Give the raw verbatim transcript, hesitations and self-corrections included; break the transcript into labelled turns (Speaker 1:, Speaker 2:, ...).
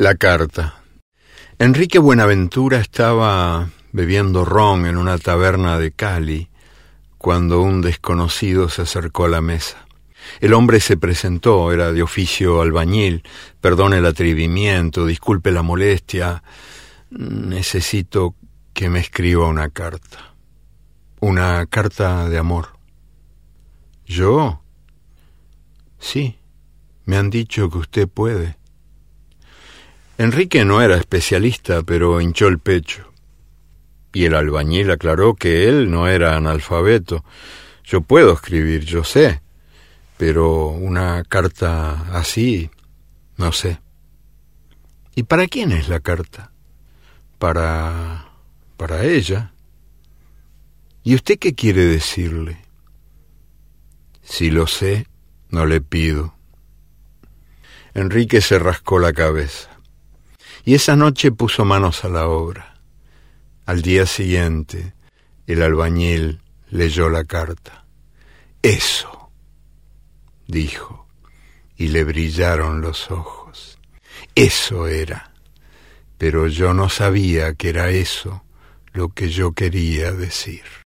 Speaker 1: La carta. Enrique Buenaventura estaba bebiendo ron en una taberna de Cali cuando un desconocido se acercó a la mesa. El hombre se presentó, era de oficio albañil. Perdone el atrevimiento, disculpe la molestia. Necesito que me escriba una carta. Una carta de amor. ¿Yo? Sí, me han dicho que usted puede. Enrique no era especialista, pero hinchó el pecho. Y el albañil aclaró que él no era analfabeto. Yo puedo escribir, yo sé, pero una carta así, no sé. ¿Y para quién es la carta? Para... para ella. ¿Y usted qué quiere decirle? Si lo sé, no le pido. Enrique se rascó la cabeza. Y esa noche puso manos a la obra. Al día siguiente, el albañil leyó la carta. Eso, dijo, y le brillaron los ojos. Eso era, pero yo no sabía que era eso lo que yo quería decir.